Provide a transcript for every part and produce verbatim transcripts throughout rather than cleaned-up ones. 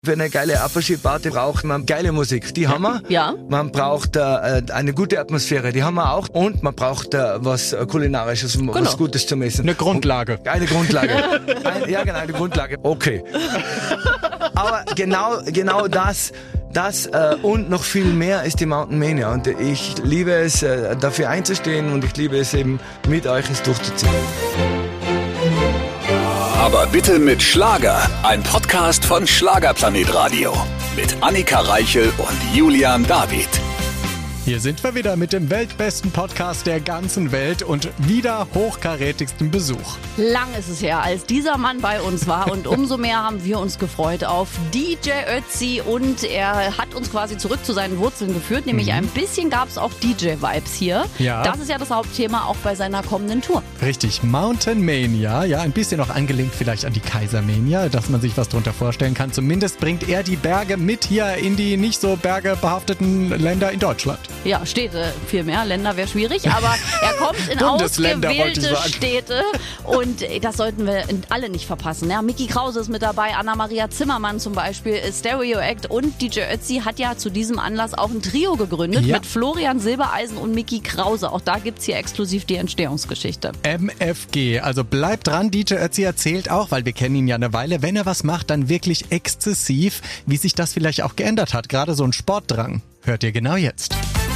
Für eine geile Abschiedparty braucht man geile Musik, die haben wir. Ja. Man braucht äh, eine gute Atmosphäre, die haben wir auch. Und man braucht äh, was äh, Kulinarisches, genau. was Gutes zum Essen. Eine Grundlage. Eine Grundlage. Ein, ja, genau, eine Grundlage. Okay. Aber genau, genau das... Das äh, und noch viel mehr ist die Mountain Mania. Und ich liebe es, äh, dafür einzustehen und ich liebe es eben, mit euch es durchzuziehen. Aber bitte mit Schlager. Ein Podcast von Schlagerplanet Radio. Mit Annika Reichel und Julian David. Hier sind wir wieder mit dem weltbesten Podcast der ganzen Welt und wieder hochkarätigsten Besuch. Lang ist es her, als dieser Mann bei uns war und umso mehr haben wir uns gefreut auf D J Ötzi und er hat uns quasi zurück zu seinen Wurzeln geführt, nämlich mhm. ein bisschen gab es auch D J-Vibes hier. Ja. Das ist ja das Hauptthema auch bei seiner kommenden Tour. Richtig, Mountain Mania, ja, ein bisschen auch angelehnt vielleicht an die Kaisermania, dass man sich was drunter vorstellen kann. Zumindest bringt er die Berge mit hier in die nicht so bergebehafteten Länder in Deutschland. Ja, Städte viel mehr, Länder wäre schwierig, aber er kommt in ausgewählte Städte und das sollten wir alle nicht verpassen. Ja, Micky Krause ist mit dabei, Anna-Maria Zimmermann zum Beispiel, Stereo Act und D J Ötzi hat ja zu diesem Anlass auch ein Trio gegründet ja. mit Florian Silbereisen und Micky Krause. Auch da gibt's hier exklusiv die Entstehungsgeschichte. M F G, also bleibt dran, D J Ötzi erzählt auch, weil wir kennen ihn ja eine Weile, wenn er was macht, dann wirklich exzessiv, wie sich das vielleicht auch geändert hat, gerade so ein Sportdrang. Hört ihr genau jetzt.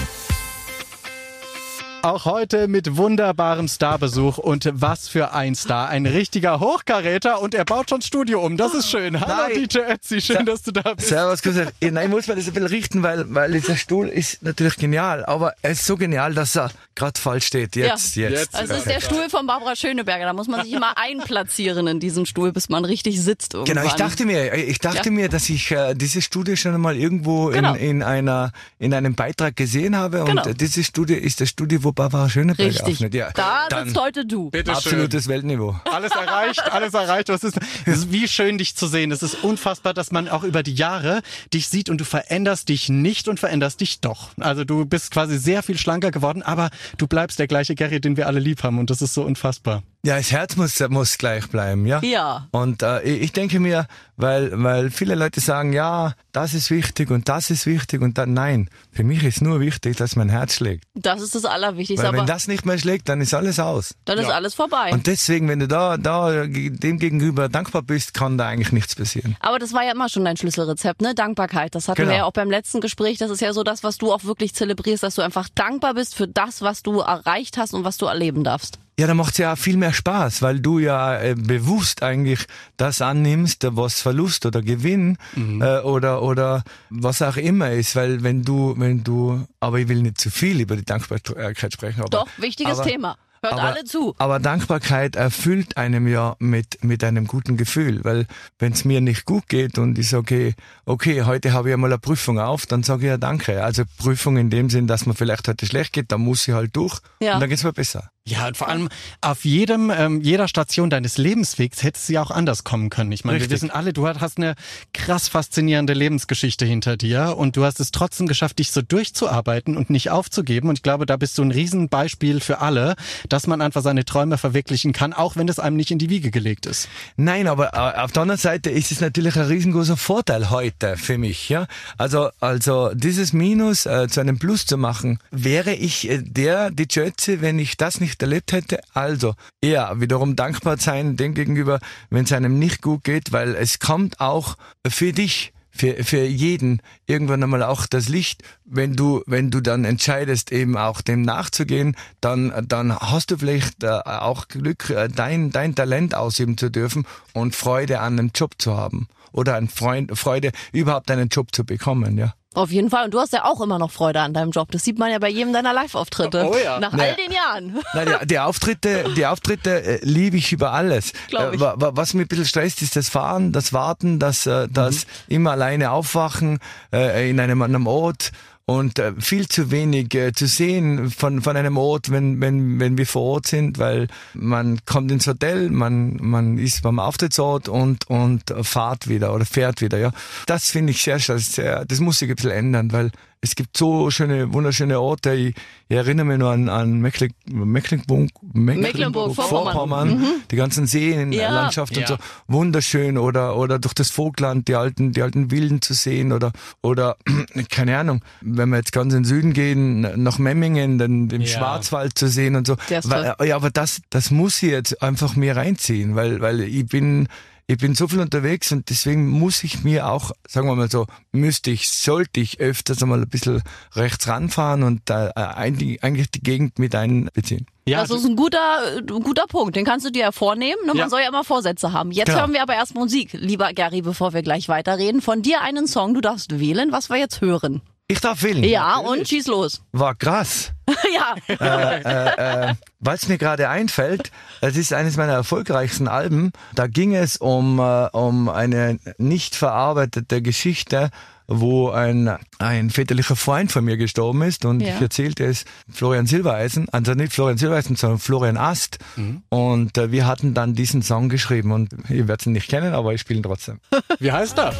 Auch heute mit wunderbarem Starbesuch und was für ein Star, ein richtiger Hochkaräter und er baut schon Studio um, das ist schön. Hallo D J Ötzi, schön, Ser- dass du da bist. Servus, grüß euch. Nein, ich muss mir das ein bisschen richten, weil, weil dieser Stuhl ist natürlich genial, aber er ist so genial, dass er gerade falsch steht. Jetzt, ja. jetzt. jetzt. Also es ist der Stuhl von Barbara Schöneberger, da muss man sich immer einplatzieren in diesem Stuhl, bis man richtig sitzt irgendwann. Genau, ich dachte mir, ich dachte ja. mir, dass ich äh, dieses Studio schon einmal irgendwo genau. in, in einer in einem Beitrag gesehen habe und genau. äh, dieses Studio ist das Studio, wo Barbara Schöneberger Richtig. aufnimmt. Ja, da bist heute du. Bitte absolutes schön. Weltniveau. Alles erreicht, alles erreicht. Was ist, es ist wie schön, dich zu sehen. Es ist unfassbar, dass man auch über die Jahre dich sieht und du veränderst dich nicht und veränderst dich doch. Also du bist quasi sehr viel schlanker geworden, aber du bleibst der gleiche Gary, den wir alle lieb haben und das ist so unfassbar. Ja, das Herz muss, muss gleich bleiben, ja. Ja. Und äh, ich denke mir, weil, weil viele Leute sagen, ja, das ist wichtig und das ist wichtig und dann, nein. Für mich ist nur wichtig, dass mein Herz schlägt. Das ist das Allerwichtigste. Weil aber wenn das nicht mehr schlägt, dann ist alles aus. Dann ist ja. alles vorbei. Und deswegen, wenn du da, da dem gegenüber dankbar bist, kann da eigentlich nichts passieren. Aber das war ja immer schon dein Schlüsselrezept, ne? Dankbarkeit. Das hatten genau. wir ja auch beim letzten Gespräch. Das ist ja so das, was du auch wirklich zelebrierst, dass du einfach dankbar bist für das, was du erreicht hast und was du erleben darfst. Ja, da macht's ja viel mehr Spaß, weil du ja äh, bewusst eigentlich das annimmst, was Verlust oder Gewinn mhm. äh, oder oder was auch immer ist, weil wenn du wenn du, aber ich will nicht zu viel über die Dankbarkeit sprechen. Aber, Doch, wichtiges aber, Thema. Hört aber, alle zu. Aber Dankbarkeit erfüllt einem ja mit mit einem guten Gefühl, weil wenn es mir nicht gut geht und ich sage, okay, okay, heute habe ich einmal eine Prüfung auf, dann sage ich ja danke. Also Prüfung in dem Sinn, dass mir vielleicht heute schlecht geht, dann muss ich halt durch ja. und dann geht's mir besser. Ja, und vor allem auf jedem, ähm, jeder Station deines Lebenswegs hätte es ja auch anders kommen können. Ich meine, wir wissen alle, du hast eine krass faszinierende Lebensgeschichte hinter dir und du hast es trotzdem geschafft, dich so durchzuarbeiten und nicht aufzugeben. Und ich glaube, da bist du ein Riesenbeispiel für alle, dass man einfach seine Träume verwirklichen kann, auch wenn es einem nicht in die Wiege gelegt ist. Nein, aber äh, auf der anderen Seite ist es natürlich ein riesengroßer Vorteil heute für mich. Ja, also also dieses Minus äh, zu einem Plus zu machen, wäre ich äh, der D J Ötzi, wenn ich das nicht erlebt hätte. Also eher wiederum dankbar sein dem gegenüber, wenn es einem nicht gut geht, weil es kommt auch für dich, für für jeden irgendwann einmal auch das Licht, wenn du wenn du dann entscheidest, eben auch dem nachzugehen, dann dann hast du vielleicht äh, auch Glück, äh, dein dein Talent ausüben zu dürfen und Freude an einem Job zu haben oder ein Freund, Freude überhaupt einen Job zu bekommen, ja. Auf jeden Fall. Und du hast ja auch immer noch Freude an deinem Job. Das sieht man ja bei jedem deiner Live-Auftritte. Oh ja. Nach naja. all den Jahren. Nein, die, die Auftritte, die Auftritte äh, liebe ich über alles. Glaub ich. Äh, wa, was mich ein bisschen stresst, ist das Fahren, das Warten, das, äh, das mhm. immer alleine aufwachen äh, in einem anderen Ort. Und äh, viel zu wenig äh, zu sehen von von einem Ort, wenn wenn wenn wir vor Ort sind, weil man kommt ins Hotel, man man ist beim Auftrittsort und und fahrt wieder oder fährt wieder, ja. Das finde ich sehr, sehr, das muss sich ein bisschen ändern, weil es gibt so schöne, wunderschöne Orte. Ich, ich erinnere mich nur an, an Mecklen, Mecklenburg, Mecklenburg-Vorpommern, mhm. die ganzen Seenlandschaften ja. und so, wunderschön. Oder oder durch das Vogtland die alten die alten Villen zu sehen oder oder keine Ahnung, wenn wir jetzt ganz in den Süden gehen, nach Memmingen, dann den ja. Schwarzwald zu sehen und so. Weil, ja, aber das das muss ich jetzt einfach mir reinziehen, weil weil ich bin Ich bin so viel unterwegs und deswegen muss ich mir auch, sagen wir mal so, müsste ich, sollte ich öfters einmal ein bisschen rechts ranfahren und äh, eigentlich die Gegend mit einbeziehen. Ja, das ist ein guter, ein guter Punkt. Den kannst du dir ja vornehmen. Ne? Man ja. soll ja immer Vorsätze haben. Jetzt genau. hören wir aber erst Musik. Lieber Gary, bevor wir gleich weiterreden. Von dir einen Song. Du darfst wählen, was wir jetzt hören. Ich darf wählen? Ja, natürlich. Und schieß los. War krass. ja. Äh, äh, äh, weil es mir gerade einfällt, es ist eines meiner erfolgreichsten Alben. Da ging es um, äh, um eine nicht verarbeitete Geschichte, wo ein, ein väterlicher Freund von mir gestorben ist und ja. ich erzählte es Florian Silbereisen, also nicht Florian Silbereisen, sondern Florian Ast mhm. und äh, wir hatten dann diesen Song geschrieben und ihr werdet ihn nicht kennen, aber ich spiele ihn trotzdem. Wie heißt er?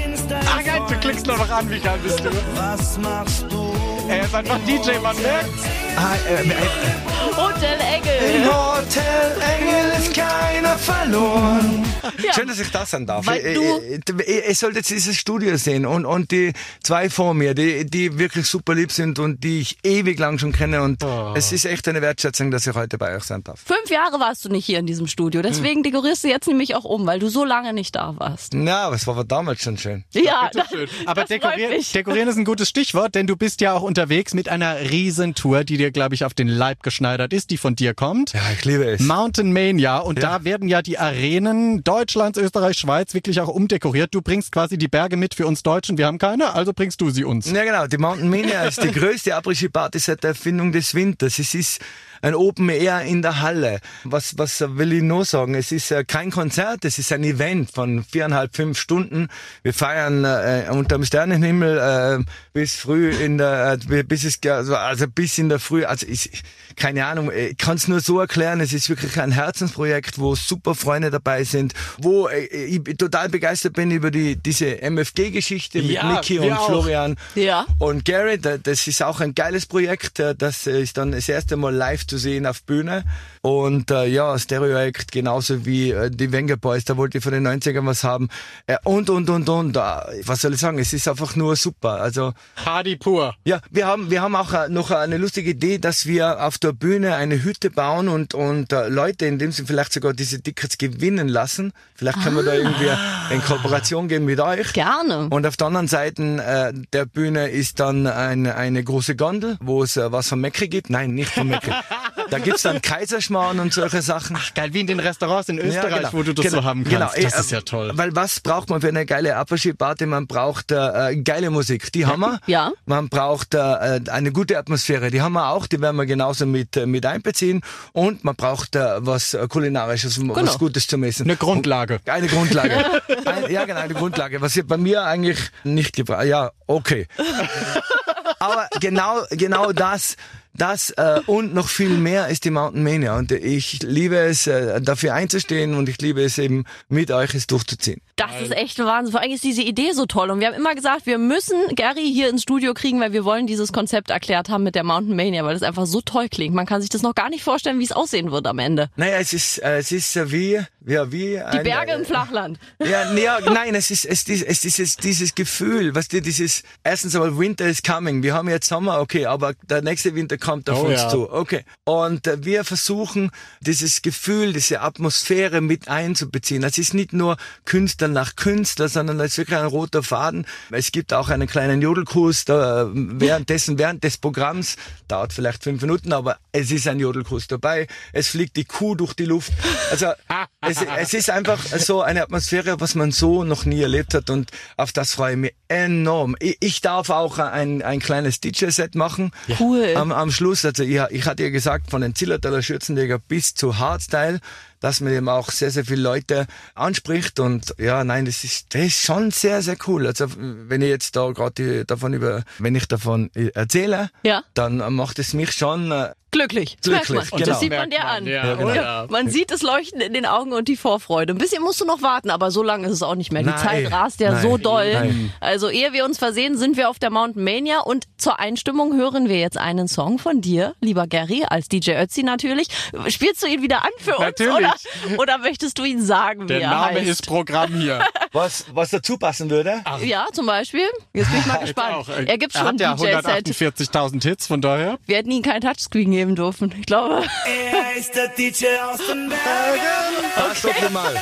Ah geil, du klickst nur noch an, wie geil bist du? Was machst du? Er ist einfach D J, man merkt's. Ah, äh, äh, Hotel Engel. In Hotel Engel ist keiner verloren. Ja. Schön, dass ich das sagen darf. Weil ich, ich, ich, ich sollte jetzt dieses Studio sehen und, und die zwei vor mir, die, die wirklich super lieb sind und die ich ewig lang schon kenne und oh. es ist echt eine Wertschätzung, dass ich heute bei euch sein darf. Fünf Jahre warst du nicht hier in diesem Studio, deswegen hm. dekorierst du jetzt nämlich auch um, weil du so lange nicht da warst. Ja, aber es war damals schon schön. Ja, das, schön. Aber dekorieren, dekorieren ist ein gutes Stichwort, denn du bist ja auch unterwegs mit einer Riesentour, die dir, glaube ich, auf den Leib geschneidert ist, die von dir kommt. Ja, ich liebe es. Mountain Mania. Und ja. da werden ja die Arenen Deutschlands, Österreich, Schweiz wirklich auch umdekoriert. Du bringst quasi die Berge mit für uns Deutschen. Wir haben keine, also bringst du sie uns. Ja, genau. Die Mountain Mania ist die größte Après-Ski-Party seit der Erfindung des Winters. Es ist ein Open Air in der Halle. Was, was will ich noch sagen? Es ist äh, kein Konzert, es ist ein Event von viereinhalb, fünf Stunden. Wir feiern äh, unter dem Sternenhimmel äh, bis früh in der, äh, bis es also, also bis in der Früh. Also ich, keine Ahnung, ich kann es nur so erklären. Es ist wirklich ein Herzensprojekt, wo super Freunde dabei sind, wo äh, ich total begeistert bin über die diese M F G-Geschichte mit ja, Niki und auch. Florian ja. und Gary. Das ist auch ein geiles Projekt. Das ist dann das erste Mal live zu sehen auf Bühne und äh, ja, Stereo Act genauso wie äh, die Wenger Boys, da wollte ich von den neunzigern was haben äh, und und und und äh, was soll ich sagen, es ist einfach nur super, also Party pur. Ja, wir haben wir haben auch äh, noch eine lustige Idee, dass wir auf der Bühne eine Hütte bauen und und äh, Leute, indem sie vielleicht sogar diese Tickets gewinnen lassen, vielleicht können ah. wir da irgendwie in Kooperation gehen mit euch. Gerne. Und auf der anderen Seite äh, der Bühne ist dann eine eine große Gondel, wo es äh, was von Mecke gibt, nein, nicht von Mecke. Da gibt's dann Kaiserschmarrn und solche Sachen. Ach geil, wie in den Restaurants in Österreich, ja, genau. wo du das genau. so haben kannst. Genau. Das ist ja toll. Weil was braucht man für eine geile Après-Ski-Party? Man braucht äh, geile Musik, die haben wir. Ja. Man braucht äh, eine gute Atmosphäre, die haben wir auch, die werden wir genauso mit äh, mit einbeziehen. Und man braucht äh, was äh, Kulinarisches, genau. was Gutes zum Essen. Eine Grundlage. Und, eine Grundlage. ein, ja genau, eine Grundlage. Was ich bei mir eigentlich nicht gebraucht. Ja, okay. Aber genau, genau das, das äh, und noch viel mehr ist die Mountain Mania. Und ich liebe es, äh, dafür einzustehen und ich liebe es eben, mit euch es durchzuziehen. Das ist echt ein Wahnsinn. Vor allem ist diese Idee so toll. Und wir haben immer gesagt, wir müssen Gary hier ins Studio kriegen, weil wir wollen dieses Konzept erklärt haben mit der Mountain Mania, weil das einfach so toll klingt. Man kann sich das noch gar nicht vorstellen, wie es aussehen wird am Ende. Naja, es ist, äh, es ist äh, wie, ja, wie die ein, Berge äh, im Flachland. Ja, ja, nein, es ist, es ist, es ist dieses, dieses Gefühl, was dir dieses, erstens einmal Winter is coming. Wir haben jetzt Sommer, okay, aber der nächste Winter kommt auf oh, uns ja. zu, okay. Und äh, wir versuchen, dieses Gefühl, diese Atmosphäre mit einzubeziehen. Es ist nicht nur Künstler nach Künstler, sondern es ist wirklich ein roter Faden. Es gibt auch einen kleinen Jodelkurs, da, währenddessen, während des Programms, dauert vielleicht fünf Minuten, aber es ist ein Jodelkurs dabei. Es fliegt die Kuh durch die Luft. Also, es, es ist einfach so eine Atmosphäre, was man so noch nie erlebt hat und auf das freue ich mich enorm. Ich, ich darf auch ein, ein kleines D J-Set machen. Ja. Cool. Am, am Schluss, also ich, ich hatte ja gesagt, von den Zillertaler Schürzenjäger bis zu Hardstyle, dass man eben auch sehr, sehr viele Leute anspricht und ja, nein, das ist, das ist schon sehr, sehr cool. Also wenn ich jetzt da gerade davon über, wenn ich davon erzähle, ja. dann macht es mich schon äh, glücklich. Das glücklich. merkt man. Und genau. das sieht man dir an. Ja, ja, genau. Ja, man sieht das Leuchten in den Augen und die Vorfreude. Ein bisschen musst du noch warten, aber so lange ist es auch nicht mehr. Die Nein, Zeit rast ja nein, so doll. nein. Also ehe wir uns versehen, sind wir auf der Mountain Mania und zur Einstimmung hören wir jetzt einen Song von dir, lieber Gary, als D J Ötzi natürlich. Spielst du ihn wieder an für uns Natürlich. oder, oder möchtest du ihn sagen, Der wie er Name heißt? ist Programm hier. Was, was dazu passen würde? Ja, zum Beispiel. Jetzt bin ich mal gespannt. Auch. Er gibt er schon hat ja D J-Set. hundertachtundvierzigtausend Hits, von daher. Wir hätten ihn kein Touchscreen geben dürfen. Ich glaube... Er ist der D J aus den Bergen. Passt optimal.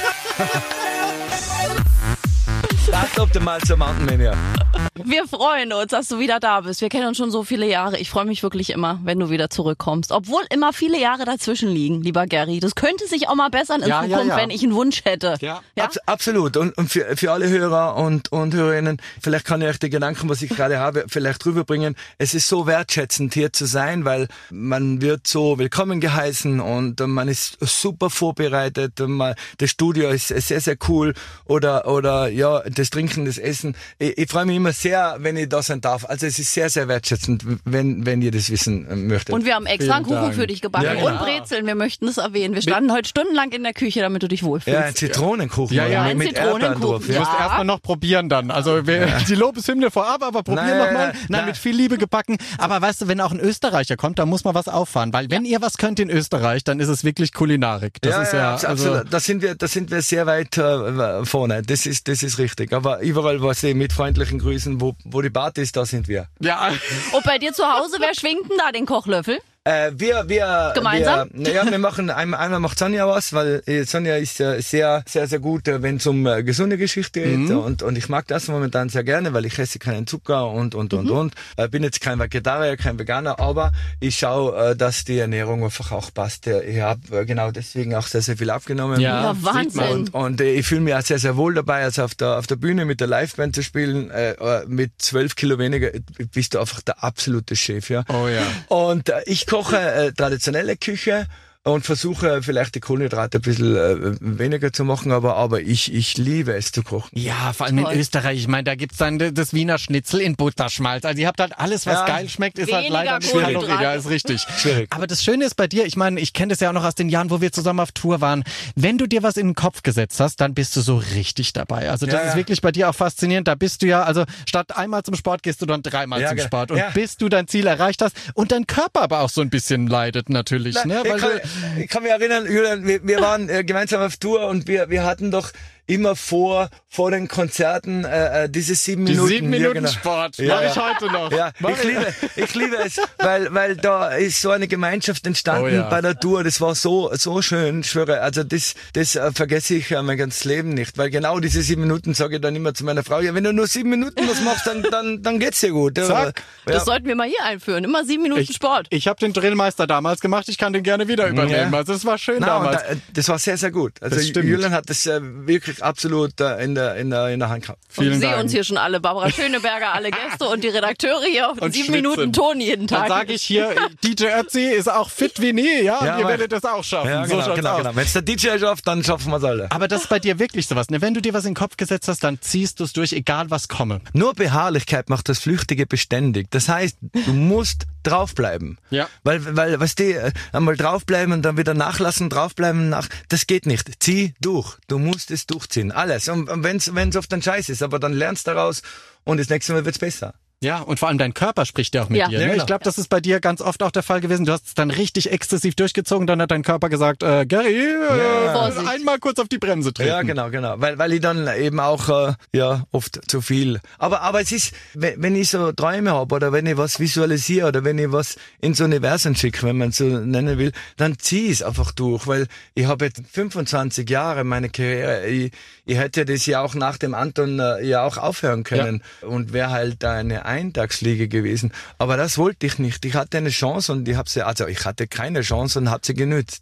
Passt optimal zur Mountain Mania. Wir freuen uns, dass du wieder da bist. Wir kennen uns schon so viele Jahre. Ich freue mich wirklich immer, wenn du wieder zurückkommst. Obwohl immer viele Jahre dazwischen liegen, lieber Gary. Das könnte sich auch mal bessern in Ja, Zukunft, ja, ja. wenn ich einen Wunsch hätte. Ja. Ja? Abs- absolut. Und, und für, für alle Hörer und, und Hörerinnen, vielleicht kann ich euch die Gedanken, was ich gerade habe, vielleicht rüberbringen. Es ist so wertschätzend, hier zu sein, weil man wird so willkommen geheißen und man ist super vorbereitet. Man, das Studio ist sehr, sehr cool. Oder, oder, ja, das Trinken, das Essen. Ich, ich freue mich immer sehr, wenn ich da sein darf. Also es ist sehr, sehr wertschätzend, wenn, wenn ihr das wissen möchtet. Und wir haben extra einen Vielen Kuchen Dank. für dich gebacken Ja, genau. und Brezeln. Wir möchten es erwähnen. Wir standen heute stundenlang in der Küche, damit du dich wohlfühlst. Ja, ein Zitronenkuchen. Ja, ja. oder? Ein Mit Erdbeeren Zitronenkuchen, drauf. Du ja. musst erstmal noch probieren dann. Also wir, die Lobeshymne vorab, aber probieren Nein, noch mal. nein, Nein, nein. mit viel Liebe gebacken. Aber weißt du, wenn auch ein Österreicher kommt, dann muss man was auffahren. Weil wenn ihr was könnt in Österreich, dann ist es wirklich Kulinarik. Das ja, ist ja, ja, abs- also, absolut. Da sind wir, da sind wir sehr weit äh, vorne. Das ist, das ist richtig. Aber überall, was ich mit freundlichen Grüßen, wo, wo die Bar ist, da sind wir. ja. Und bei dir zu Hause, wer schwingt denn da den Kochlöffel? Äh, wir, wir, Gemeinsam? Wir, naja, wir machen, einmal, einmal macht Sonja was, weil äh, Sonja ist äh, sehr, sehr, sehr gut, äh, wenn es um äh, gesunde Geschichte geht. Mhm. Und, und ich mag das momentan sehr gerne, weil ich esse keinen Zucker und, und, und, und. Äh, bin jetzt kein Vegetarier, kein Veganer, aber ich schaue, äh, dass die Ernährung einfach auch passt. Äh, Ich habe äh, genau deswegen auch sehr, sehr viel abgenommen. Ja, Ja, sieht Wahnsinn. man. Und, und äh, ich fühle mich auch sehr, sehr wohl dabei, also auf der, auf der Bühne mit der Liveband zu spielen. Äh, äh, mit zwölf Kilo weniger äh, bist du einfach der absolute Chef, ja. Oh ja. Und äh, ich koche äh, traditionelle Küche und versuche vielleicht die Kohlenhydrate ein bisschen äh, weniger zu machen, aber, aber ich, ich liebe es zu kochen. Ja, vor allem Toll. in Österreich. Ich meine, da gibt's dann das Wiener Schnitzel in Butterschmalz. Also ihr habt halt alles, was Ja. geil schmeckt, ist halt Weniger leider nicht Kohlenhydrate. kalorisch. Ja, ist richtig. Schwierig. Aber das Schöne ist bei dir, ich meine, ich kenne das ja auch noch aus den Jahren, wo wir zusammen auf Tour waren. Wenn du dir was in den Kopf gesetzt hast, dann bist du so richtig dabei. Also das Ja, ist ja. wirklich bei dir auch faszinierend. Da bist du ja, also statt einmal zum Sport gehst du dann dreimal Ja, zum genau. Sport. Und Ja. bis du dein Ziel erreicht hast und dein Körper aber auch so ein bisschen leidet natürlich. Na, Ne? ich, Weil kann, du, ich kann mich erinnern, Julian, wir, wir waren äh, gemeinsam auf Tour und wir, wir hatten doch immer vor, vor den Konzerten äh, äh, diese sieben die Minuten. sieben Minuten ja, genau. Sport Ja, mache ja. ich heute noch. Ja, Mach ich liebe, ich liebe es, weil, weil da ist so eine Gemeinschaft entstanden Oh ja. bei der Tour. Das war so, so schön, ich schwöre. Also das, das äh, vergesse ich äh, mein ganzes Leben nicht, weil genau diese sieben Minuten sage ich dann immer zu meiner Frau, ja, wenn du nur sieben Minuten was machst, dann, dann, dann geht's dir gut. Ja, Zack. ja. Das sollten wir mal hier einführen. Immer sieben Minuten Ich, Sport. ich habe den Drillmeister damals gemacht, ich kann den gerne wieder übernehmen. Ja. Also das war schön Na, und damals. da, das war sehr, sehr gut. Also Das stimmt. Julian hat das äh, wirklich absolut äh, in der, in der, in der Hand gehabt. Und ich Vielen sehe Dank. uns hier schon alle. Barbara Schöneberger, alle Gäste und die Redakteure hier auf Und sieben schwitzen. Minuten Ton jeden Dann Tag. sage ich hier, D J Ötzi ist auch fit wie nie, ja, Ja, und ihr aber- werdet das auch schaffen. Ja, so genau, schaut's genau, aus. genau. Wenn es der D J schafft, dann schaffen wir es alle. Aber das ist bei dir wirklich sowas, ne? Wenn du dir was in den Kopf gesetzt hast, dann ziehst du es durch, egal was komme. Nur Beharrlichkeit macht das Flüchtige beständig. Das heißt, du musst draufbleiben. Ja. Weil, weil, weißt du, äh, einmal draufbleiben und dann wieder nachlassen, draufbleiben, nach, das geht nicht. Zieh durch. Du musst es durchziehen. Alles. Und wenn's, wenn's oft ein Scheiß ist, aber dann lernst du daraus und das nächste Mal wird's besser. Ja, und vor allem dein Körper spricht ja auch mit Ja. dir. Ja, Ne? genau. Ich glaube, das ist bei dir ganz oft auch der Fall gewesen. Du hast es dann richtig exzessiv durchgezogen, dann hat dein Körper gesagt, äh, Gary, äh, Vorsicht. einmal kurz auf die Bremse treten. Ja, genau, genau. Weil, weil ich dann eben auch, äh, ja, oft zu viel. Aber, aber es ist, wenn, wenn ich so Träume habe oder wenn ich was visualisiere oder wenn ich was ins Universum schicke, wenn man so nennen will, dann zieh ich es einfach durch, weil ich habe jetzt fünfundzwanzig Jahre meine Karriere. Ich, ich hätte das ja auch nach dem Anton äh, ja auch aufhören können und wäre halt eine Eintagsfliege gewesen. Aber das wollte ich nicht. Ich hatte eine Chance und ich habe sie, also ich hatte keine Chance und habe sie genützt, ja.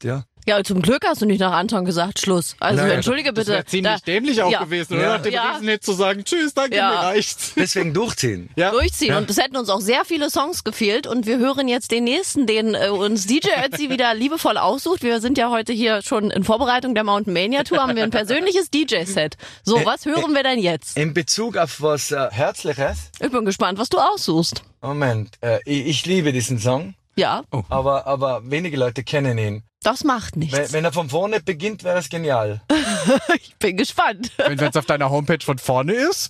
Ja, zum Glück hast du nicht nach Anton gesagt, Schluss. Also Nein, entschuldige bitte. Das wäre ziemlich da, dämlich auch ja. gewesen, oder? Ja. Nach dem Ja. Riesenhit zu sagen, tschüss, danke, Ja. mir reicht's. Deswegen durchziehen. Ja. Durchziehen. Ja. Und es hätten uns auch sehr viele Songs gefehlt. Und wir hören jetzt den nächsten, den äh, uns D J Ötzi wieder liebevoll aussucht. Wir sind ja heute hier schon in Vorbereitung der Mountain Mania Tour, haben wir ein persönliches D J-Set. So, was hören wir denn jetzt? In Bezug auf was äh, Herzliches. Ich bin gespannt, was du aussuchst. Moment, äh, ich, ich liebe diesen Song, Ja, aber, aber wenige Leute kennen ihn. das macht Wenn, nichts. wenn er von vorne beginnt, wäre es genial. Ich bin gespannt. Wenn es auf deiner Homepage von vorne ist.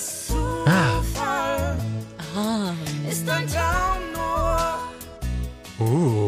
Ist ein Traum nur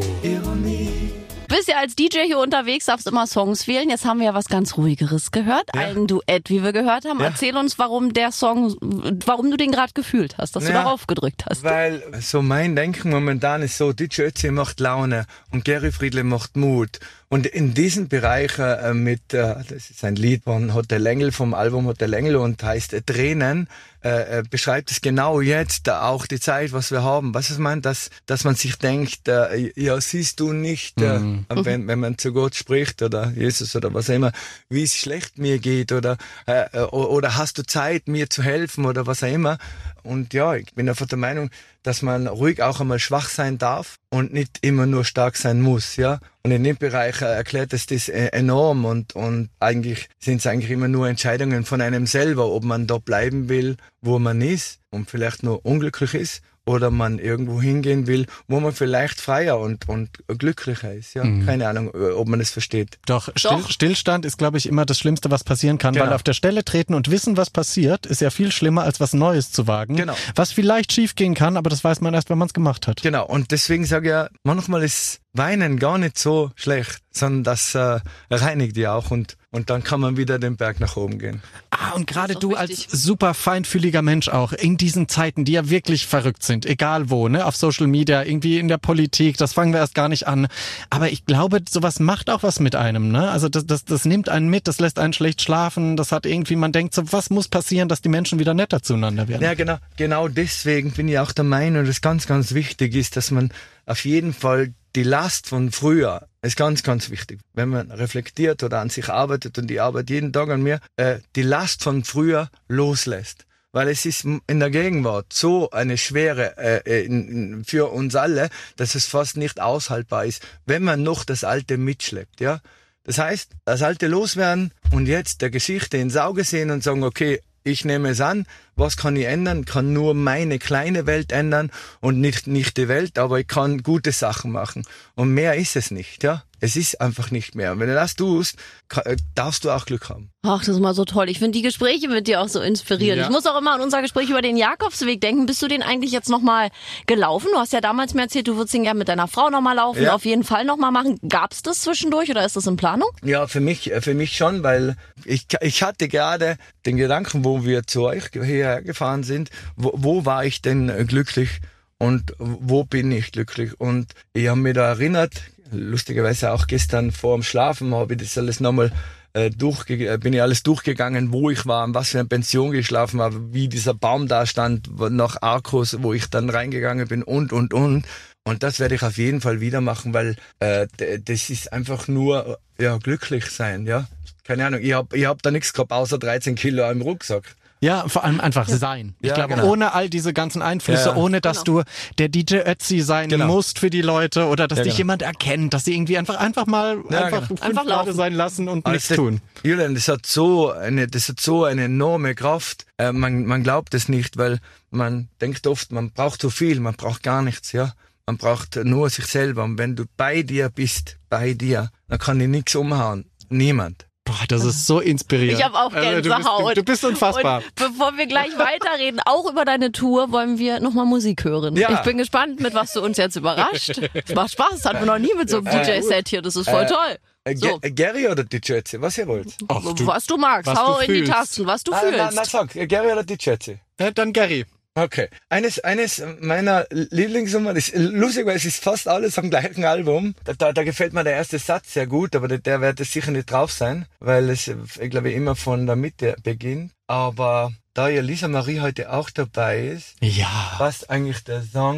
Ironie. Du bist ja als D J hier unterwegs, darfst immer Songs wählen. Jetzt haben wir ja was ganz Ruhigeres gehört. Ja. Ein Duett, wie wir gehört haben. Ja. Erzähl uns, warum der Song, warum du den gerade gefühlt hast, dass du Ja. darauf gedrückt hast. Weil so mein Denken momentan ist so, D J Ötzi macht Laune und Gary Friedle macht Mut. Und in diesen Bereich äh, mit, äh, das ist ein Lied von Hotel Engel, vom Album Hotel Engel und heißt äh, Tränen, äh, äh, beschreibt es genau jetzt äh, auch die Zeit, was wir haben. Was ich meine, dass, dass man sich denkt, äh, ja, siehst du nicht, äh, Mhm. wenn, wenn man zu Gott spricht oder Jesus oder was immer, wie es schlecht mir geht oder, äh, äh, oder hast du Zeit, mir zu helfen oder was auch immer. Und ja, ich bin einfach der Meinung, dass man ruhig auch einmal schwach sein darf und nicht immer nur stark sein muss, ja. Und in dem Bereich äh, erklärt es das äh, enorm und, und eigentlich sind es eigentlich immer nur Entscheidungen von einem selber, ob man da bleiben will, wo man ist und vielleicht nur unglücklich ist oder man irgendwo hingehen will, wo man vielleicht freier und, und glücklicher ist, ja. Mhm. Keine Ahnung, äh, ob man es versteht. Doch, Still, Doch. Stillstand ist, glaube ich, immer das Schlimmste, was passieren kann, Genau. weil auf der Stelle treten und wissen, was passiert, ist ja viel schlimmer, als was Neues zu wagen. Genau. Was vielleicht schief gehen kann, aber das weiß man erst, wenn man es gemacht hat. Genau, und deswegen sage ich ja, manchmal ist Weinen gar nicht so schlecht, sondern das äh, reinigt ja auch und, und dann kann man wieder den Berg nach oben gehen. Ah, und gerade Das ist doch du als wichtig. super feinfühliger Mensch auch, in diesen Zeiten, die ja wirklich verrückt sind, egal wo, ne, auf Social Media, irgendwie in der Politik, das fangen wir erst gar nicht an. Aber ich glaube, sowas macht auch was mit einem, ne? Also das, das, das nimmt einen mit, das lässt einen schlecht schlafen, das hat irgendwie, man denkt so, was muss passieren, dass die Menschen wieder netter zueinander werden? Ja, genau, genau deswegen bin ich auch der Meinung, dass ganz, ganz wichtig ist, dass man auf jeden Fall die Last von früher ist ganz, ganz wichtig. Wenn man reflektiert oder an sich arbeitet und ich arbeite jeden Tag an mir, äh, die Last von früher loslässt. Weil es ist in der Gegenwart so eine Schwere äh, in, in, für uns alle, dass es fast nicht aushaltbar ist, wenn man noch das Alte mitschleppt, ja. Das heißt, das Alte loswerden und jetzt der Geschichte ins Auge sehen und sagen, okay, ich nehme es an, was kann ich ändern? Kann nur meine kleine Welt ändern und nicht, nicht die Welt, aber ich kann gute Sachen machen. Und mehr ist es nicht, ja. Es ist einfach nicht mehr. Und wenn du das tust, kann, darfst du auch Glück haben. Ach, das ist mal so toll. Ich finde die Gespräche mit dir auch so inspirierend. Ja. Ich muss auch immer an unser Gespräch über den Jakobsweg denken. Bist du den eigentlich jetzt nochmal gelaufen? Du hast ja damals mir erzählt, du würdest ihn gerne mit deiner Frau nochmal laufen, Ja. auf jeden Fall nochmal machen. Gab's das zwischendurch oder ist das in Planung? Ja, für mich, für mich schon, weil ich, ich hatte gerade den Gedanken, wo wir zu euch hierher gefahren sind, wo, wo war ich denn glücklich und wo bin ich glücklich? Und ich habe mich da erinnert, lustigerweise auch gestern vor dem Schlafen habe ich das alles nochmal äh, durchge bin ich alles durchgegangen, wo ich war, in was für eine Pension geschlafen habe, wie dieser Baum da stand, nach Arkos, wo ich dann reingegangen bin und, und, und. Und das werde ich auf jeden Fall wieder machen, weil äh, d- das ist einfach nur ja glücklich sein, ja. Keine Ahnung, ich hab ich hab da nichts gehabt, außer dreizehn Kilo im Rucksack. Ja, vor allem einfach sein. Ich Ja, glaube, genau. ohne all diese ganzen Einflüsse, Ja. ohne dass Genau. du der D J Ötzi sein Genau. musst für die Leute oder dass Ja, dich genau. jemand erkennt, dass sie irgendwie einfach einfach mal Ja, einfach genau. fünf Einfach Grad laufen. sein lassen und nichts Also, tun. Julian, das hat so eine, das hat so eine enorme Kraft. Äh, man, man glaubt es nicht, weil man denkt oft, man braucht so viel, man braucht gar nichts, ja. Man braucht nur sich selber. Und wenn du bei dir bist, bei dir, dann kann dir nichts umhauen. Niemand. Boah, das ist so inspirierend. Ich habe auch Also, Gänsehaut. du, bist, du, du bist unfassbar. Und bevor wir gleich weiterreden, auch über deine Tour, wollen wir nochmal Musik hören. Ja. Ich bin gespannt, mit was du uns jetzt überrascht. Es macht Spaß, das hatten wir noch nie mit so einem Äh, D J-Set hier. Das ist voll äh, toll. Äh, So. Ge- Gary oder D J Ötzi? Was ihr wollt? Ach, du, Was du magst, was hau du in die fühlst. Tasten, was du Ah, fühlst. na, na, sag, äh, Gary oder D J Ötzi? ja, dann Gary. Okay. Eines, eines meiner Lieblingsnummern ist, lustigerweise ist fast alles am gleichen Album. Da, da, da gefällt mir der erste Satz sehr gut, aber der, der wird es sicher nicht drauf sein, weil es, ich glaube, immer von der Mitte beginnt. Aber da ja Lisa Marie heute auch dabei ist, Ja. passt eigentlich der Song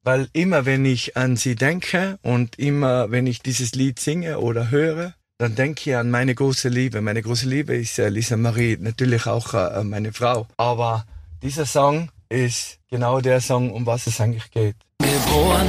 weil immer wenn ich an sie denke und immer wenn ich dieses Lied singe oder höre, dann denke ich an meine große Liebe. Meine große Liebe ist äh, Lisa Marie, natürlich auch äh, meine Frau. Aber dieser Song ist genau der Song, um was es eigentlich geht. Geboren,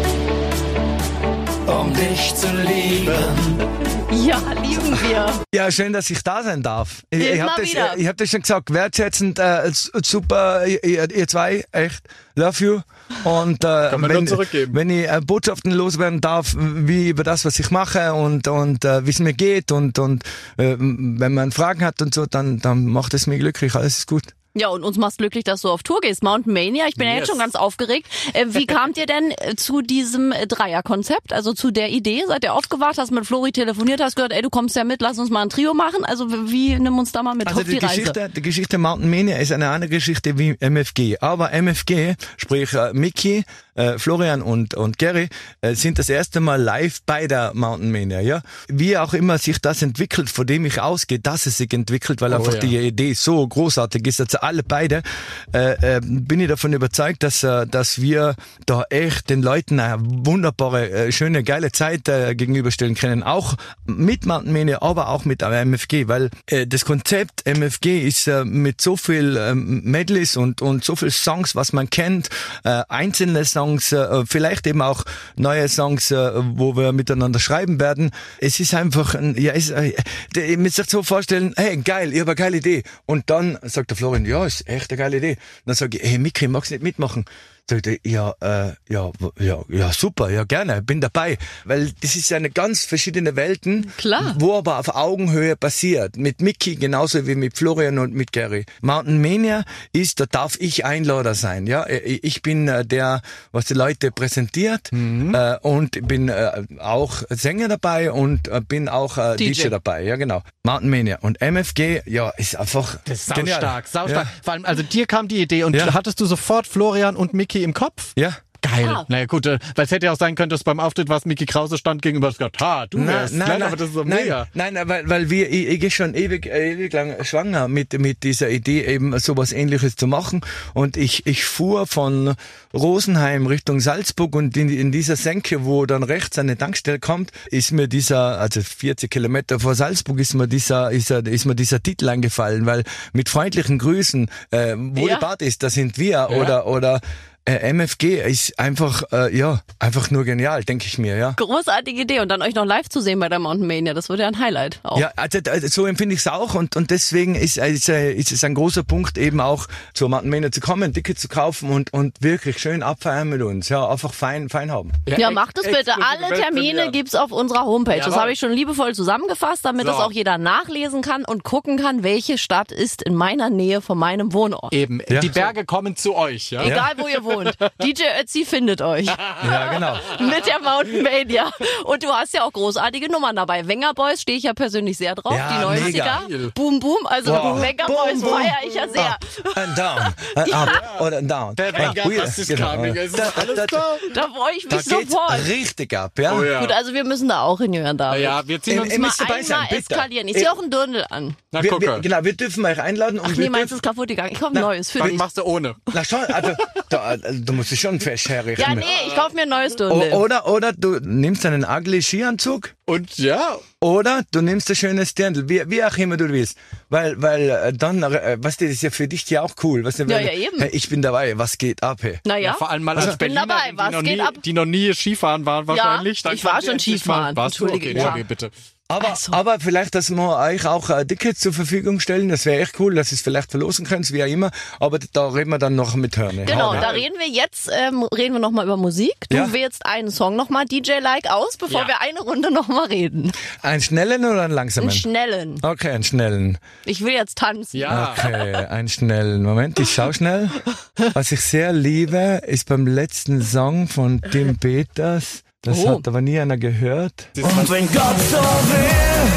um dich zu lieben. Ja, lieben wir. Ja, schön, dass ich da sein darf. Ich, ich Immer habe das, wieder. ich hab das schon gesagt, wertschätzend, äh, super, ihr, ihr zwei, echt, love you. Und äh, Kann man wenn, nur zurückgeben. wenn ich äh, Botschaften loswerden darf, wie über das, was ich mache und und äh, wie es mir geht und und äh, wenn man Fragen hat und so, dann dann macht es mir glücklich, alles ist gut. Ja, und uns macht's glücklich, dass du auf Tour gehst. Mountain Mania, ich bin yes. ja jetzt schon ganz aufgeregt. Äh, wie kamt ihr denn äh, zu diesem äh, Dreierkonzept, also zu der Idee? Seid ihr aufgewacht, hast mit Flori telefoniert, hast gehört, ey, du kommst ja mit, lass uns mal ein Trio machen? Also wie, nimm uns da mal mit also auf die, die Reise. Geschichte, die Geschichte Mountain Mania ist eine andere Geschichte wie M F G. Aber M F G, sprich äh, Micky, äh, Florian und und Gary, äh, sind das erste Mal live bei der Mountain Mania. Ja, wie auch immer sich das entwickelt, von dem ich ausgehe, dass es sich entwickelt, weil Oh, einfach ja. die Idee so großartig ist, also alle beide. Äh, äh, bin ich davon überzeugt, dass äh, dass wir da echt den Leuten eine wunderbare, äh, schöne, geile Zeit äh, gegenüberstellen können. Auch mit Mountain Mania, aber auch mit M F G, weil äh, das Konzept M F G ist äh, mit so viel äh, Medleys und und so viel Songs, was man kennt, äh, einzelne Songs, äh, vielleicht eben auch neue Songs, äh, wo wir miteinander schreiben werden. Es ist einfach, ein, ja, es, äh, ihr müsst euch so vorstellen, hey, geil, ich habe eine geile Idee. Und dann sagt der Florian, ja, ist echt eine geile Idee. Dann sage ich, hey Micky, magst du nicht mitmachen? Sagt er, ja, äh, ja, ja, ja, super, ja gerne, bin dabei. Weil das ist ja eine ganz verschiedene Welten, Klar. wo aber auf Augenhöhe passiert. Mit Micky genauso wie mit Florian und mit Gary. Mountain Mania ist, da darf ich Einlader sein. Ja, ich bin äh, der, was die Leute präsentiert mhm. äh, und bin äh, auch Sänger dabei und äh, bin auch äh, D J. D J dabei. Ja, genau. Mountain Mania und M F G, ja, ist einfach Das ist genial. saustark, saustark. Ja. Vor allem, also dir kam die Idee und Ja. hattest du sofort Florian und Micky im Kopf? Ja. Geil. Ah. Naja gut, äh, weil es hätte ja auch sein können, dass beim Auftritt was Micky Krause stand gegenüber und gesagt, ha, du wärst. Nein, nein, aber das ist so nein, mega. nein, nein, weil, weil wir, ich, ich gehe schon ewig, ewig lang schwanger mit, mit dieser Idee, eben sowas Ähnliches zu machen. Und ich, ich fuhr von Rosenheim Richtung Salzburg und in, in dieser Senke, wo dann rechts eine Tankstelle kommt, ist mir dieser, also vierzig Kilometer vor Salzburg ist mir dieser, ist, ist mir dieser Titel eingefallen, weil mit freundlichen Grüßen, äh, wo Ja. die Bad ist, da sind wir, oder, oder, Äh, M F G ist einfach, äh, ja, einfach nur genial, denke ich mir, ja. Großartige Idee. Und dann euch noch live zu sehen bei der Mountain Mania, das wird ja ein Highlight auch. Ja, also, also so empfinde ich es auch und und deswegen ist, ist, äh, ist es ein großer Punkt eben auch zur Mountain Mania zu kommen, Ticket zu kaufen und und wirklich schön abfeiern mit uns, ja, einfach fein fein haben. Ja, macht es bitte. Alle Termine gibt's auf unserer Homepage. Das Jawohl. habe ich schon liebevoll zusammengefasst, damit So. das auch jeder nachlesen kann und gucken kann, welche Stadt ist in meiner Nähe von meinem Wohnort. Eben, Ja. die Berge kommen zu euch, ja? Egal, wo ihr wohnt. D J Ötzi findet euch. Ja, genau. Mit der Mountain Mania. Und du hast ja auch großartige Nummern dabei. Wenger Boys stehe ich ja persönlich sehr drauf. Ja, die neunziger. mega. Boom, boom. Also Wow. Wenger Boom, Boys boom. feiere ich ja sehr. Up and down, uh, up oder down. Der Wenger, Ah, was ist genau. coming? Es ist Da- alles da- da. Da freue ich Da mich geht's sofort. richtig ab, ja. Oh ja. Gut, also wir müssen da auch hinhören, David. Ja, wir ziehen Ihr- uns ihr Mal müsst dabei sein, einmal bitte. eskalieren. Ich ziehe auch einen Dirndl an. Na, Wir, guck wir, mal. genau, wir dürfen euch einladen und Ach wir nee, meins dürfen, ist kaputt gegangen. Ich kaufe ein neues für Was dich. machst du ohne? na schon, also, da, also, du musst dich schon fest herrichten. Ja, nee, ich kaufe mir ein neues Dirndl. O- Oder, oder du nimmst einen ugly Skianzug Und ja, oder du nimmst ein schönes Dirndl, wie, wie auch immer du willst. Weil, weil äh, dann, äh, weißt du, das ist ja für dich ja auch cool. Weißt du, Ja, weil, ja, eben. Hey, ich bin dabei, was geht ab, hey? Naja, vor allem mal als ich bin Berlinerin, dabei. Was die, noch geht nie, ab? die noch nie Skifahren waren wahrscheinlich. Dann ich war könnt ihr schon endlich Skifahren. Mal, warst du? Entschuldige, Okay, ja. sorry, bitte. Aber, Also. aber vielleicht, dass wir euch auch äh, Tickets zur Verfügung stellen, das wäre echt cool, dass ihr es vielleicht verlosen könnt, wie auch immer. Aber da reden wir dann noch mit Hörne. Genau, Hörne. da reden wir jetzt, ähm, reden wir nochmal über Musik. Du Ja. wählst einen Song nochmal D J-like aus, bevor Ja. wir eine Runde nochmal reden. Einen schnellen oder einen langsamen? Einen schnellen. Okay, einen schnellen. Ich will jetzt tanzen. Ja. Okay, einen schnellen. Moment, ich schau schnell. Was ich sehr liebe, ist beim letzten Song von Tim Peters. Das Oh. hat aber nie einer gehört. Und wenn Gott so will,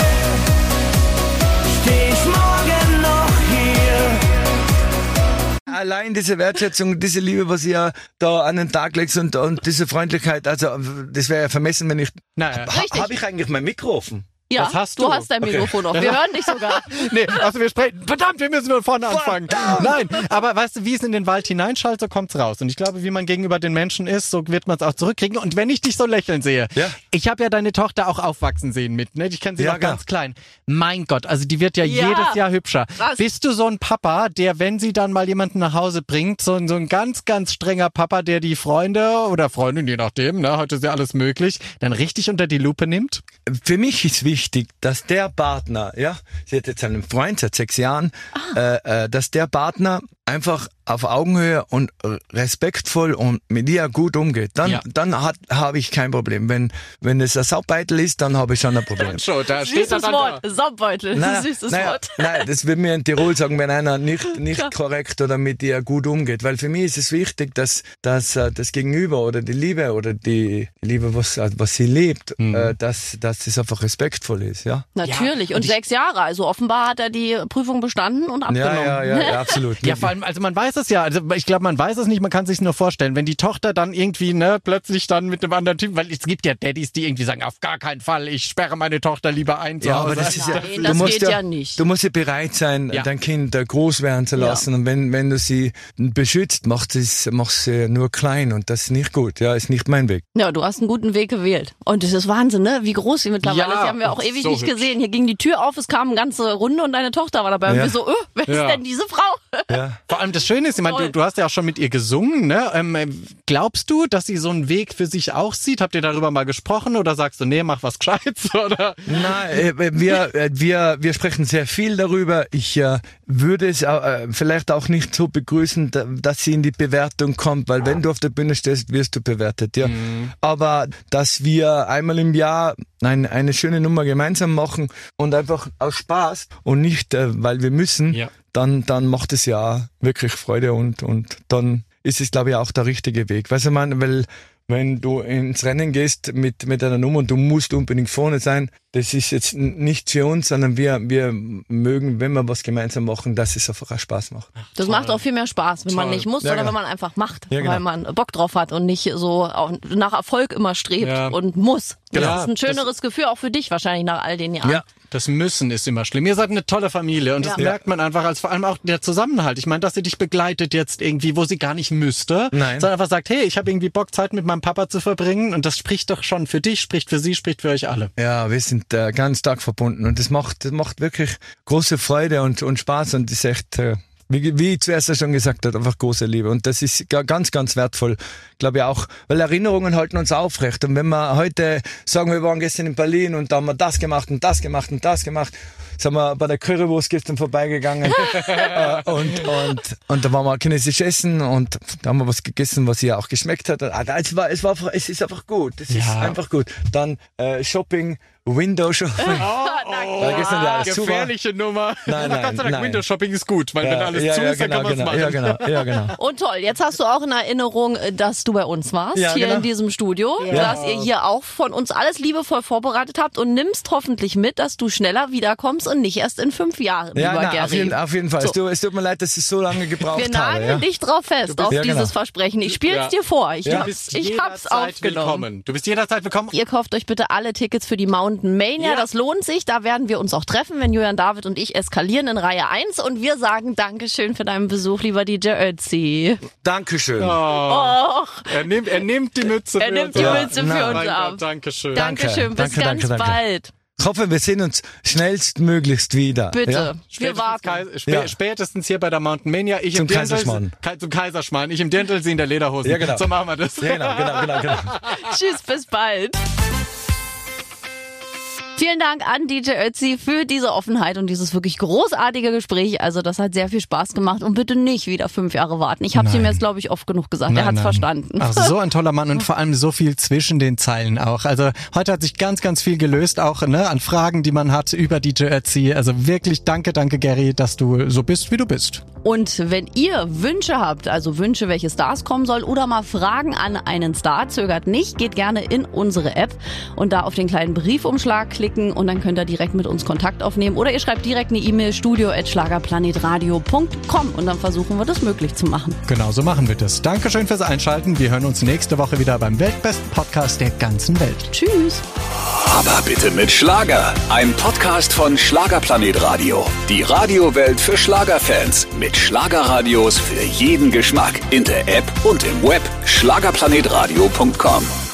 steh ich morgen noch hier. Allein diese Wertschätzung, diese Liebe, was ihr da an den Tag legt und, und diese Freundlichkeit, also das wäre ja vermessen, wenn ich... Naja. Ha, Richtig. habe ich eigentlich mein Mikro offen? Ja, Was hast du? du? hast dein Mikrofon auf. Wir hören dich sogar. Nee, also wir sprechen, verdammt, wir müssen von vorne anfangen. Nein, aber weißt du, wie es in den Wald hineinschallt, so kommt's raus. Und ich glaube, wie man gegenüber den Menschen ist, so wird man es auch zurückkriegen. Und wenn ich dich so lächeln sehe, Ja. ich habe ja deine Tochter auch aufwachsen sehen mit, ne? Ich kenne sie Ja, noch klar. ganz klein. Mein Gott, also die wird ja, Ja. jedes Jahr hübscher. Krass. Bist du so ein Papa, der, wenn sie dann mal jemanden nach Hause bringt, so, ein- so ein ganz, ganz strenger Papa, der die Freunde oder Freundin, je nachdem, ne, heute ist ja alles möglich, dann richtig unter die Lupe nimmt? Für mich ist wichtig, dass der Partner, ja, sie hat jetzt einen Freund seit sechs Jahren, äh, äh, dass der Partner einfach auf Augenhöhe und respektvoll und mit ihr gut umgeht. Dann, Ja. dann hat habe ich kein Problem. Wenn wenn es ein Saubeitel ist, dann habe ich schon ein Problem. Schon, da steht Süßes Wort. Saubbeutel. Naja, Süßes naja, Wort. nein, das würde mir in Tirol sagen, wenn einer nicht nicht korrekt oder mit ihr gut umgeht. Weil für mich ist es wichtig, dass, dass äh, das Gegenüber oder die Liebe oder die Liebe, was, äh, was sie lebt, Mhm. äh, dass, dass das einfach respektvoll ist. Ja, Natürlich. Ja, und und ich- sechs Jahre. Also offenbar hat er die Prüfung bestanden und abgenommen. ja, ja, ja, ja, absolut. Ja, vor allem, also man weiß es ja, also ich glaube, man weiß es nicht, man kann sich nur vorstellen, wenn die Tochter dann irgendwie, ne, plötzlich dann mit einem anderen Typ, weil es gibt ja Daddys, die irgendwie sagen, auf gar keinen Fall, ich sperre meine Tochter lieber ein zu Ja, Hause. aber das ist ja, Nein, du das musst geht ja, ja nicht. Du musst ja bereit sein, Ja. dein Kind äh, groß werden zu lassen. Ja. Und wenn, wenn du sie beschützt, machst du es, machst sie nur klein. Und das ist nicht gut. Ja, ist nicht mein Weg. Ja, du hast einen guten Weg gewählt. Und das ist Wahnsinn, ne? Wie groß sie mittlerweile Ja, ist. Die haben wir auch ewig so nicht hübsch. gesehen. Hier ging die Tür auf, es kam eine ganze Runde und deine Tochter war dabei. Und Ja. wir so, öh, wer Ja. ist denn diese Frau? Ja. Vor allem das Schöne ist, ich meine, du, du hast ja auch schon mit ihr gesungen, ne? Ähm, ähm, glaubst du, dass sie so einen Weg für sich auch sieht? Habt ihr darüber mal gesprochen oder sagst du, nee, mach was Gescheites, oder? Nein, äh, wir, äh, wir, wir sprechen sehr viel darüber. Ich äh, würde es äh, vielleicht auch nicht so begrüßen, da, dass sie in die Bewertung kommt, weil wenn du auf der Bühne stehst, wirst du bewertet. Ja. Mhm. Aber dass wir einmal im Jahr ein, eine schöne Nummer gemeinsam machen und einfach aus Spaß und nicht, äh, weil wir müssen, Ja. dann, dann macht es ja wirklich Freude und, und dann ist es, glaube ich, auch der richtige Weg. Weißt du, man, weil wenn du ins Rennen gehst mit, mit einer Nummer und du musst unbedingt vorne sein, das ist jetzt n- nicht für uns, sondern wir, wir mögen, wenn wir was gemeinsam machen, dass es einfach auch Spaß macht. Das macht auch viel mehr Spaß, wenn man Toll. nicht muss, Ja, sondern genau. wenn man einfach macht, Ja, genau. weil man Bock drauf hat und nicht so auch nach Erfolg immer strebt Ja. und muss. Das Genau. ist ein schöneres Gefühl auch für dich wahrscheinlich nach all den Jahren. Ja. Das Müssen ist immer schlimm. Ihr seid eine tolle Familie und das Ja. merkt man einfach, als vor allem auch der Zusammenhalt. Ich meine, dass sie dich begleitet jetzt irgendwie, wo sie gar nicht müsste, Nein. sondern einfach sagt, hey, ich habe irgendwie Bock, Zeit mit meinem Papa zu verbringen und das spricht doch schon für dich, spricht für sie, spricht für euch alle. Ja, wir sind äh, ganz stark verbunden und das macht, das macht wirklich große Freude und, und Spaß und ist echt, äh, wie, wie ich zuerst ja schon gesagt habe, einfach große Liebe und das ist ga- ganz, ganz wertvoll, glaube ich auch, weil Erinnerungen halten uns aufrecht und wenn wir heute sagen, wir waren gestern in Berlin und da haben wir das gemacht und das gemacht und das gemacht, sind wir bei der Currywurst gestern vorbeigegangen äh, und, und, und da waren wir chinesisch essen und da haben wir was gegessen, was ihr auch geschmeckt hat. Ah, Es war, es war einfach, es ist einfach gut, es ist Ja. einfach gut. Dann äh, Shopping, Window Shopping. Weil gestern ja alles zu war. Gefährliche Nummer. Nein, Aber Gott sei nein, Dank, nein. Window Shopping ist gut, weil wenn Ja, alles ja, zu ja, ist, dann genau, kann man es genau, machen. ja, genau, ja, genau. Und toll, jetzt hast du auch in Erinnerung, dass du bei uns warst, Ja, hier genau. in diesem Studio, dass ihr hier auch von uns alles liebevoll vorbereitet habt und nimmst hoffentlich mit, dass du schneller wiederkommst und nicht erst in fünf Jahren, Ja, lieber na, Gary. auf, jeden, auf jeden Fall. So. Es, tut, es tut mir leid, dass ich so lange gebraucht Wir habe. nageln Ja. dich drauf fest, auf Ja, dieses genau. Versprechen. Ich spiel's Ja. dir vor. Ich, Du hab's, bist ich hab's jederzeit aufgenommen. willkommen. Du bist jederzeit willkommen. Ihr kauft euch bitte alle Tickets für die Mountain Mania. Ja. Das lohnt sich. Da werden wir uns auch treffen, wenn Julian, David und ich eskalieren in Reihe eins. Und wir sagen Dankeschön für deinen Besuch, lieber D J Ötzi. Dankeschön. Och, Er nimmt, er nimmt die Mütze er für nimmt uns die ab. Mütze für Na, uns Mein ab. Gott, Dankeschön. Danke. Dankeschön. Bis Danke, ganz danke, danke. bald. Ich hoffe, wir sehen uns schnellstmöglichst wieder. Bitte. Ja? Wir Spätestens, warten. Kai, spä Ja. spätestens hier bei der Mountain Mania. Ich Zum im Dirndl, Kaiserschmarrn. Kai, zum Kaiserschmarrn. Ich im Dirndl, sie in der Lederhose. Ja, genau. So machen wir das. Ja, genau, genau, genau, genau. Tschüss, bis bald. Vielen Dank an D J Ötzi für diese Offenheit und dieses wirklich großartige Gespräch. Also das hat sehr viel Spaß gemacht und bitte nicht wieder fünf Jahre warten. Ich habe es ihm Nein. jetzt, glaube ich, oft genug gesagt. er Nein, hat's nein. verstanden. Also so ein toller Mann und vor allem so viel zwischen den Zeilen auch. Also heute hat sich ganz, ganz viel gelöst, auch ne, an Fragen, die man hat über D J Ötzi. Also wirklich danke, danke Gary, dass du so bist, wie du bist. Und wenn ihr Wünsche habt, also Wünsche, welche Stars kommen sollen oder mal Fragen an einen Star, zögert nicht, geht gerne in unsere App und da auf den kleinen Briefumschlag klicken und dann könnt ihr direkt mit uns Kontakt aufnehmen oder ihr schreibt direkt eine E-Mail studio at schlagerplanetradio punkt com und dann versuchen wir das möglich zu machen. Genau so machen wir das. Dankeschön fürs Einschalten. Wir hören uns nächste Woche wieder beim weltbesten Podcast der ganzen Welt. Tschüss! Aber bitte mit Schlager. Ein Podcast von Schlagerplanet Radio. Die Radiowelt für Schlagerfans. Mit Schlagerradios für jeden Geschmack. In der App und im Web. schlagerplanetradio punkt com